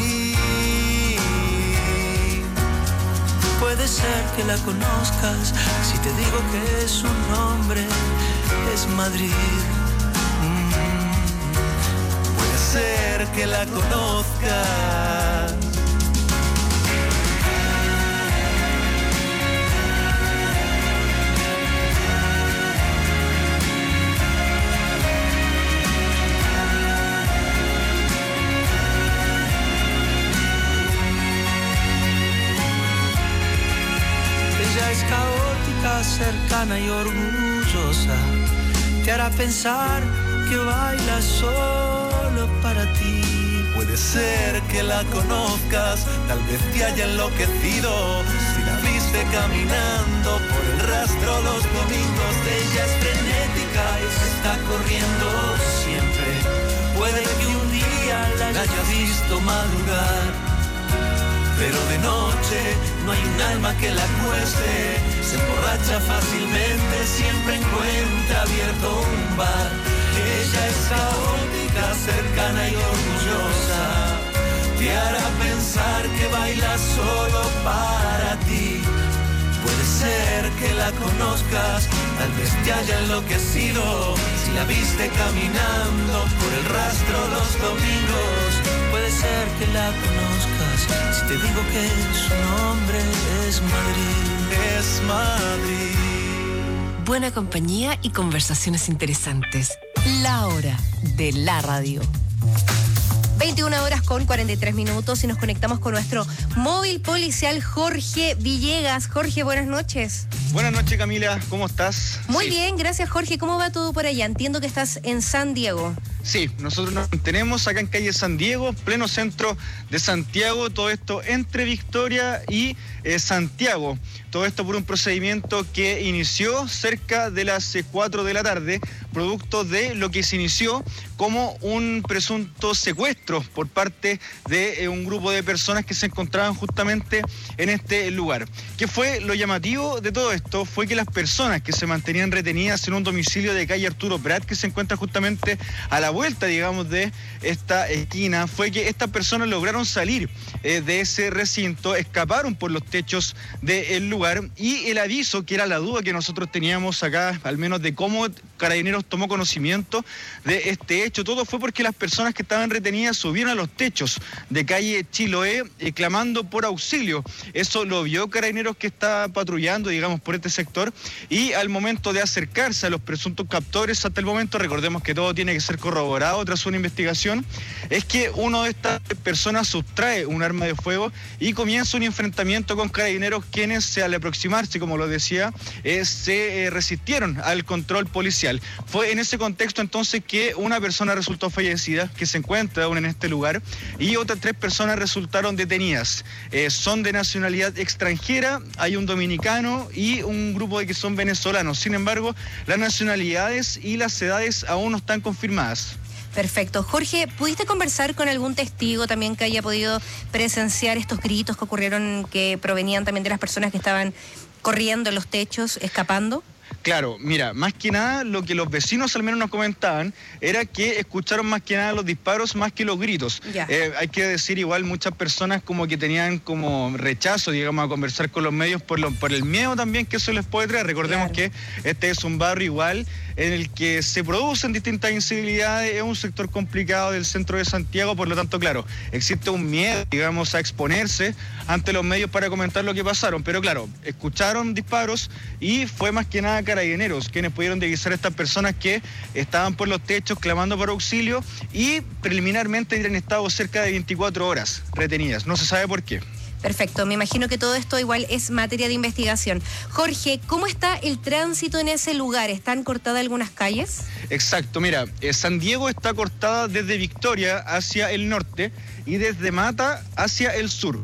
Puede ser que la conozcas si te digo que su nombre es Madrid. Mm. Puede ser que la conozcas. Es caótica, cercana y orgullosa. Te hará pensar que baila solo para ti. Puede ser que la conozcas, tal vez te haya enloquecido si la viste caminando por el rastro los domingos. Ella es frenética y se está corriendo siempre. Puede que un día la hayas visto madrugar, pero de noche no hay un alma que la cueste. Se emborracha fácilmente, siempre encuentra abierto un bar. Ella es caótica, cercana y orgullosa. Te hará pensar que baila solo para ti. Puede ser que la conozcas, tal vez te haya enloquecido si la viste caminando por el rastro los domingos. Puede ser que la conozcas si te digo que su nombre es Madrid. Es Madrid. Buena compañía y conversaciones interesantes. La hora de la radio. veintiuna horas con cuarenta y tres minutos y nos conectamos con nuestro móvil policial Jorge Villegas. Jorge, buenas noches. Buenas noches, Camila, ¿cómo estás? Muy sí. bien, gracias, Jorge. ¿Cómo va todo por allá? Entiendo que estás en San Diego. Sí, nosotros nos mantenemos acá en calle San Diego, pleno centro de Santiago, todo esto entre Victoria y eh, Santiago. Todo esto por un procedimiento que inició cerca de las cuatro de la tarde, producto de lo que se inició como un presunto secuestro por parte de eh, un grupo de personas que se encontraban justamente en este lugar. ¿Qué fue lo llamativo de todo esto? Fue que las personas que se mantenían retenidas en un domicilio de calle Arturo Prat, que se encuentra justamente a la vuelta, digamos, de esta esquina, fue que estas personas lograron salir eh, de ese recinto, escaparon por los techos del lugar, y el aviso, que era la duda que nosotros teníamos acá, al menos de cómo Carabineros tomó conocimiento de este hecho, todo fue porque las personas que estaban retenidas subieron a los techos de calle Chiloé eh, clamando por auxilio. Eso lo vio Carabineros, que está patrullando, digamos, por este sector, y al momento de acercarse a los presuntos captores, hasta el momento, recordemos que todo tiene que ser corroborado tras una investigación, es que uno de estas personas sustrae un arma de fuego y comienza un enfrentamiento con Carabineros, quienes se, al aproximarse, como lo decía, eh, se eh, resistieron al control policial. Fue en ese contexto entonces que una persona resultó fallecida, que se encuentra aún en este lugar, y otras tres personas resultaron detenidas. Eh, son de nacionalidad extranjera, hay un dominicano y un grupo de que son venezolanos. Sin embargo, las nacionalidades y las edades aún no están confirmadas. Perfecto. Jorge, ¿pudiste conversar con algún testigo también que haya podido presenciar estos gritos que ocurrieron, que provenían también de las personas que estaban corriendo en los techos, escapando? Claro, mira, más que nada lo que los vecinos al menos nos comentaban era que escucharon más que nada los disparos más que los gritos. Eh, hay que decir, igual muchas personas como que tenían como rechazo, digamos, a conversar con los medios por, lo, por el miedo también que eso les puede traer. Recordemos claro. que este es un barrio igual en el que se producen distintas incivilidades, es un sector complicado del centro de Santiago, por lo tanto, claro, existe un miedo, digamos, a exponerse ante los medios para comentar lo que pasaron, pero claro, escucharon disparos y fue más que nada Carabineros quienes pudieron divisar a estas personas que estaban por los techos clamando por auxilio y preliminarmente habían estado cerca de veinticuatro horas retenidas, no se sabe por qué. Perfecto, me imagino que todo esto igual es materia de investigación. Jorge, ¿cómo está el tránsito en ese lugar? ¿Están cortadas algunas calles? Exacto, mira, eh, San Diego está cortada desde Victoria hacia el norte y desde Mata hacia el sur.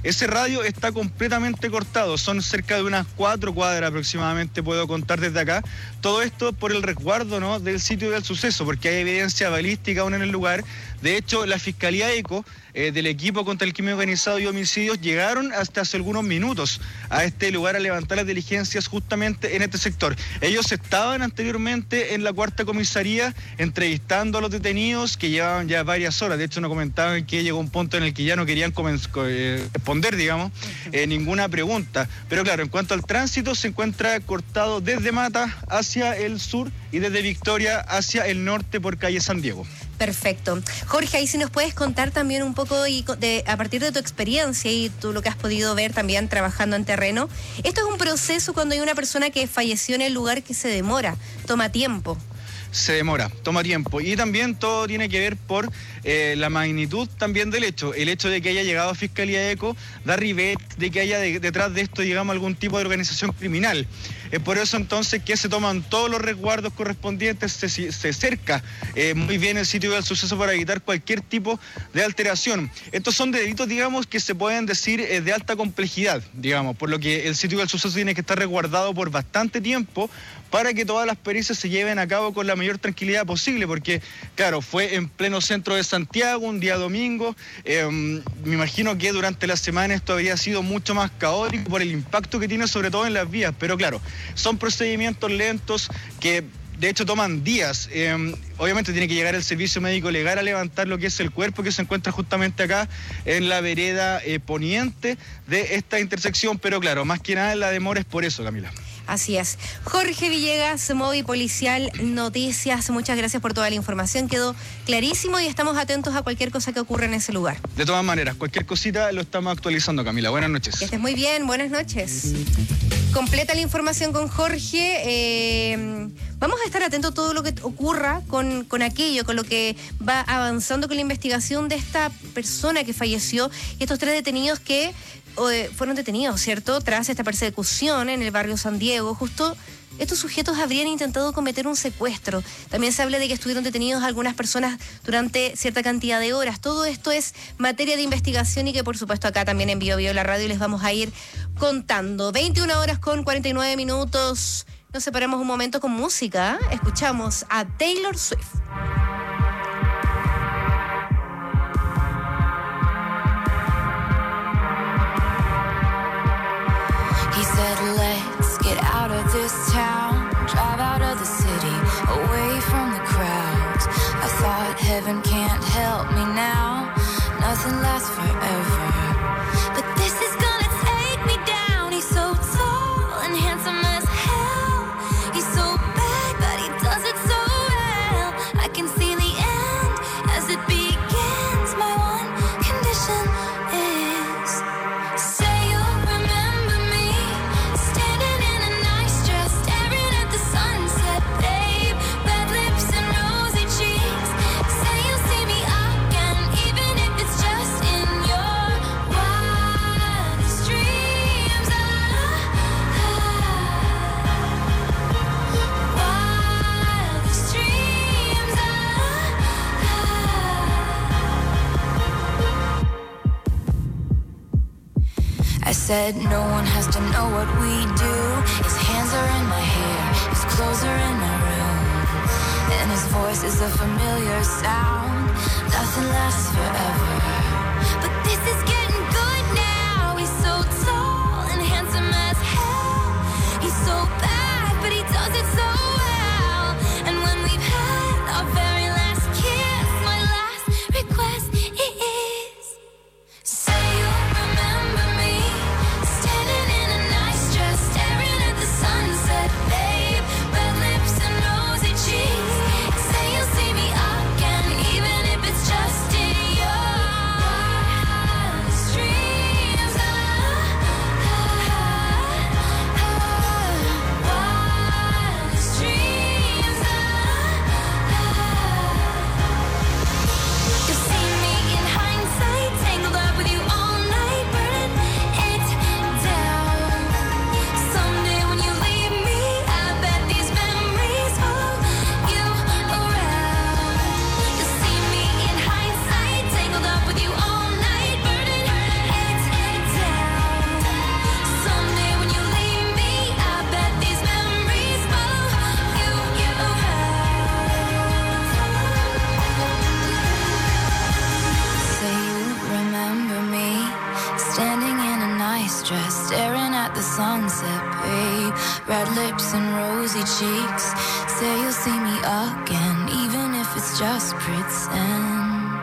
ese radio está completamente cortado, son cerca de unas cuatro cuadras aproximadamente, puedo contar desde acá. Todo esto por el resguardo, ¿no?, del sitio del suceso, porque hay evidencia balística aún en el lugar. De hecho, la Fiscalía ECO eh, del equipo contra el crimen organizado y homicidios llegaron hasta hace algunos minutos a este lugar a levantar las diligencias justamente en este sector. Ellos estaban anteriormente en la cuarta comisaría entrevistando a los detenidos que llevaban ya varias horas. De hecho, nos comentaban que llegó un punto en el que ya no querían eh, responder, digamos, eh, ninguna pregunta. Pero claro, en cuanto al tránsito, se encuentra cortado desde Mata hacia el sur y desde Victoria hacia el norte por calle San Diego. Perfecto. Jorge, ahí sí nos puedes contar también un poco y de, a partir de tu experiencia y tú lo que has podido ver también trabajando en terreno. Esto es un proceso cuando hay una persona que falleció en el lugar que se demora, toma tiempo. Se demora, toma tiempo. Y también todo tiene que ver por eh, la magnitud también del hecho. El hecho de que haya llegado a Fiscalía ECO da ribet de que haya de, detrás de esto, digamos, algún tipo de organización criminal. Es por eso entonces que se toman todos los resguardos correspondientes, se, se cerca eh, muy bien el sitio del suceso para evitar cualquier tipo de alteración. Estos son delitos, digamos, que se pueden decir eh, de alta complejidad, digamos, por lo que el sitio del suceso tiene que estar resguardado por bastante tiempo para que todas las pericias se lleven a cabo con la mayor tranquilidad posible, porque, claro, fue en pleno centro de Santiago, un día domingo. Eh, me imagino que durante la semana esto habría sido mucho más caótico por el impacto que tiene sobre todo en las vías, pero claro, son procedimientos lentos que de hecho toman días. Eh, obviamente tiene que llegar el servicio médico legal a levantar lo que es el cuerpo que se encuentra justamente acá en la vereda eh, poniente de esta intersección, pero claro, más que nada la demora es por eso, Camila. Así es. Jorge Villegas, Movi Policial Noticias, muchas gracias por toda la información, quedó clarísimo y estamos atentos a cualquier cosa que ocurra en ese lugar. De todas maneras, cualquier cosita lo estamos actualizando, Camila. Buenas noches. Que estés muy bien, buenas noches. Completa la información con Jorge. Eh, vamos a estar atentos a todo lo que ocurra con, con aquello, con lo que va avanzando con la investigación de esta persona que falleció y estos tres detenidos que eh, fueron detenidos, ¿cierto? Tras esta persecución en el barrio San Diego, justo estos sujetos habrían intentado cometer un secuestro. También se habla de que estuvieron detenidos algunas personas durante cierta cantidad de horas. Todo esto es materia de investigación y que por supuesto acá también en Bio Bio la radio les vamos a ir contando. veintiuna horas con cuarenta y nueve minutos. Nos separamos un momento con música. Escuchamos a Taylor Swift. He said, let's get out of this town, drive out of the city, away from the crowds. I thought heaven can't help me now, nothing lasts forever. But this is gonna take me down. He's so tall and handsome as hell. He's so bad, but he does it so well. I can see the end as it begins. My one condition is, say you'll remember me, standing in a nice dress, staring at the sunset, babe. Red lips and rosy cheeks. Say you'll see me again, even if it's just in your wildest dreams. Wildest dreams. I said no one has to know what we do. His hands are in my hair, his clothes are in my room, and his voice is a familiar sound. Nothing lasts forever, but this is getting good now. He's so tall and handsome as hell. He's so bad, but he does it so well. And when we've had our very last kiss, my last request is, say you'll remember me, standing in a nice dress, staring at the sunset, babe. Red lips and rosy cheeks. Say you'll see me again, even if it's just in your wildest dress, staring at the sunset, babe. Red lips and rosy cheeks. Say you'll see me again, even if it's just pretend.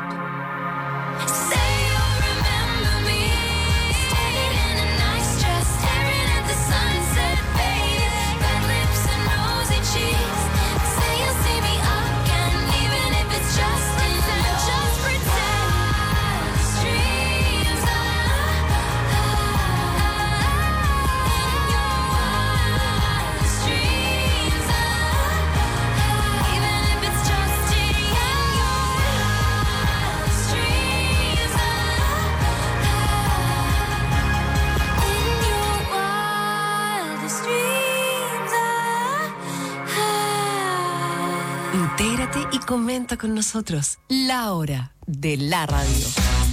Say you'll remember me, standing in a nice dress, staring at the sunset, babe. Red lips and rosy cheeks. Say you'll see me again, even if it's just pretend, just pretend. Dreams are Intégrate y comenta con nosotros. La hora de la radio.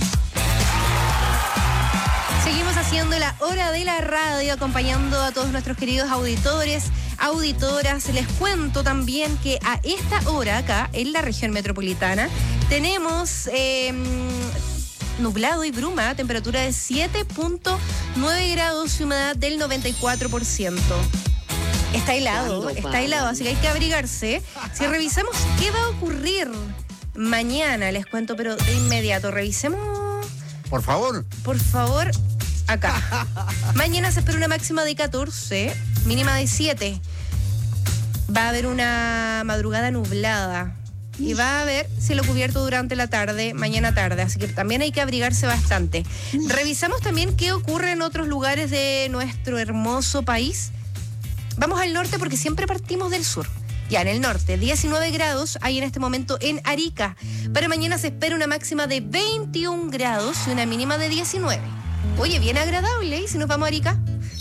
Seguimos haciendo la hora de la radio, acompañando a todos nuestros queridos auditores, auditoras. Les cuento también que a esta hora acá, en la región metropolitana, tenemos eh, nublado y bruma, temperatura de siete punto nueve grados y humedad del noventa y cuatro por ciento. Está helado, está helado, así que hay que abrigarse. Si revisamos qué va a ocurrir mañana, les cuento, pero de inmediato, revisemos. Por favor. Por favor, acá. Mañana se espera una máxima de catorce, mínima de siete. Va a haber una madrugada nublada y va a haber cielo cubierto durante la tarde, mañana tarde, así que también hay que abrigarse bastante. Revisamos también qué ocurre en otros lugares de nuestro hermoso país. Vamos al norte porque siempre partimos del sur. Ya en el norte, diecinueve grados hay en este momento en Arica. Para mañana se espera una máxima de veintiún grados y una mínima de diecinueve. Oye, bien agradable, ¿eh? Si nos vamos a Arica.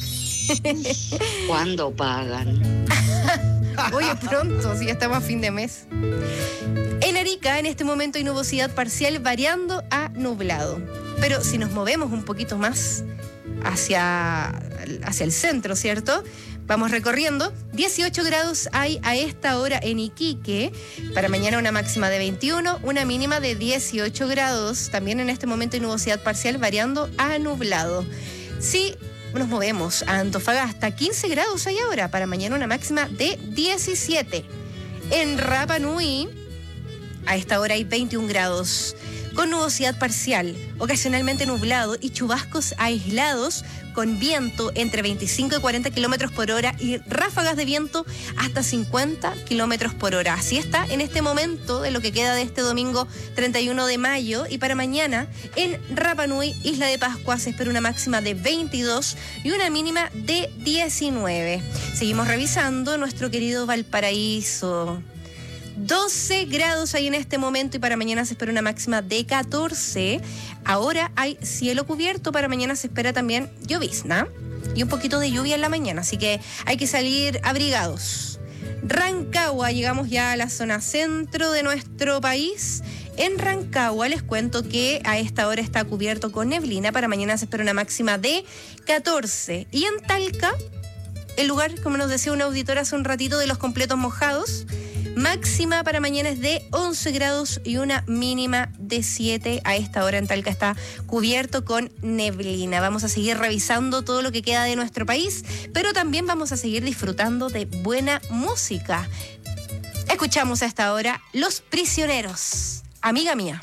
¿Cuándo pagan? Oye, pronto, si ya estamos a fin de mes. En Arica, en este momento hay nubosidad parcial variando a nublado. Pero si nos movemos un poquito más hacia, hacia el centro, ¿cierto? Vamos recorriendo. dieciocho grados hay a esta hora en Iquique. Para mañana una máxima de veintiuno, una mínima de dieciocho grados. También en este momento hay nubosidad parcial variando a nublado. Sí, nos movemos a Antofagasta. quince grados hay ahora. Para mañana una máxima de diecisiete. En Rapa Nui, a esta hora hay veintiún grados. Con nubosidad parcial, ocasionalmente nublado y chubascos aislados con viento entre veinticinco y cuarenta kilómetros por hora y ráfagas de viento hasta cincuenta kilómetros por hora. Así está en este momento de lo que queda de este domingo treinta y uno de mayo. Y para mañana en Rapa Nui, Isla de Pascua, se espera una máxima de veintidós y una mínima de diecinueve. Seguimos revisando nuestro querido Valparaíso. doce grados hay en este momento y para mañana se espera una máxima de catorce. Ahora hay cielo cubierto, para mañana se espera también llovizna y un poquito de lluvia en la mañana, así que hay que salir abrigados. Rancagua, llegamos ya a la zona centro de nuestro país. En Rancagua les cuento que a esta hora está cubierto con neblina, para mañana se espera una máxima de catorce. Y en Talca, el lugar, como nos decía una auditora hace un ratito, de los completos mojados, máxima para mañana es de once grados y una mínima de siete. A esta hora en Talca está cubierto con neblina. Vamos a seguir revisando todo lo que queda de nuestro país, pero también vamos a seguir disfrutando de buena música. Escuchamos a esta hora Los Prisioneros, Amiga Mía.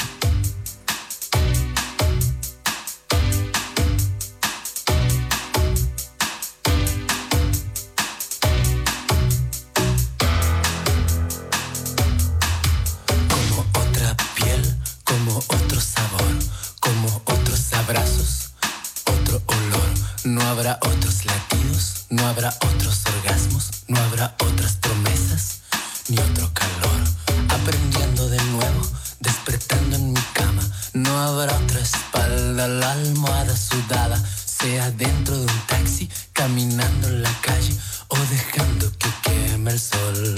No habrá otros latidos, no habrá otros orgasmos, no habrá otras promesas, ni otro calor. Aprendiendo de nuevo, despertando en mi cama. No habrá otra espalda, la almohada sudada, sea dentro de un taxi, caminando en la calle o dejando que queme el sol.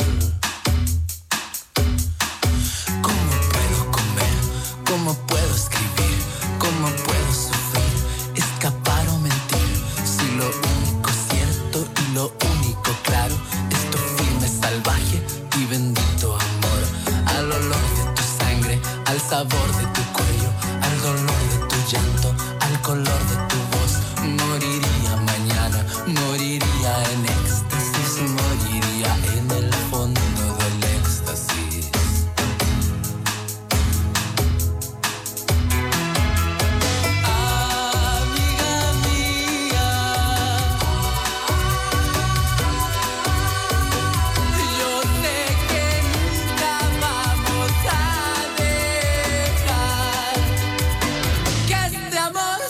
¿Cómo puedo comer? ¿Cómo puedo escribir? ¿Cómo puedo sufrir? Escapar o mentir. Si lo único cierto y lo único claro es tu firme, salvaje y bendito amor. Al olor de tu sangre, al sabor de tu cuello, al dolor de tu llanto, al color de tu voz. Morir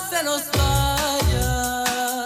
se nos vaya.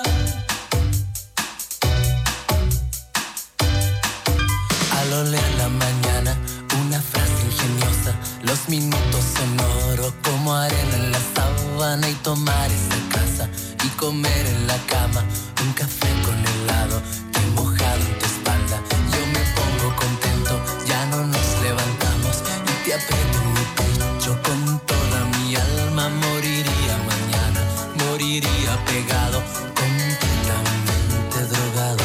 Al oler la mañana, una frase ingeniosa, los minutos en oro como arena en la sábana, y tomar esa casa y comer en la cama un café con helado que mojado en tu espalda. Yo me pongo contento, ya no nos levantamos y te aprieto en mi pecho con toda mi alma. Moriría mañana, moriría pegado, completamente drogado.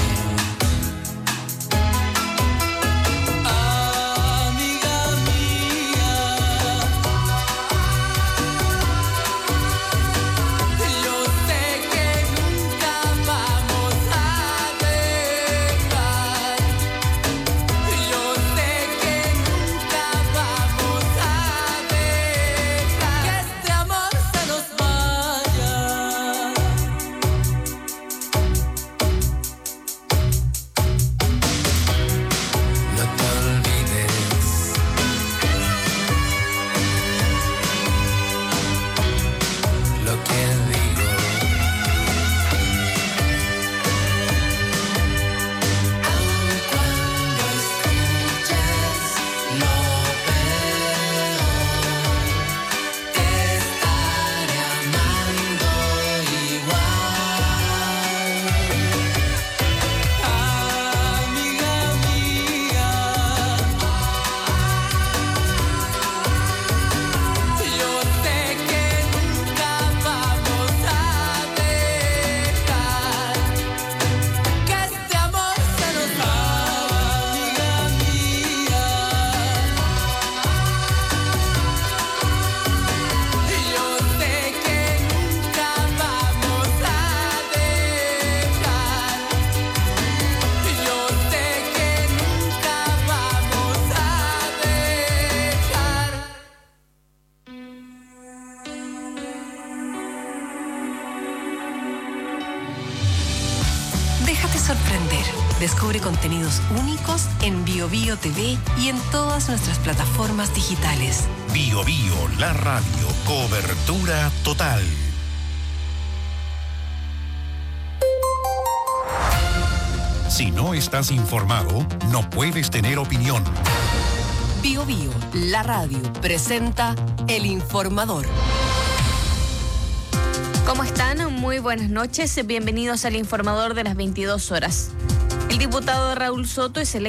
Descubre contenidos únicos en Bio Bio T V y en todas nuestras plataformas digitales. Bio Bio, la radio, cobertura total. Si no estás informado, no puedes tener opinión. Bio Bio, la radio, presenta El Informador. ¿Cómo están? Muy buenas noches. Bienvenidos al Informador de las veintidós horas. El diputado Raúl Soto es electo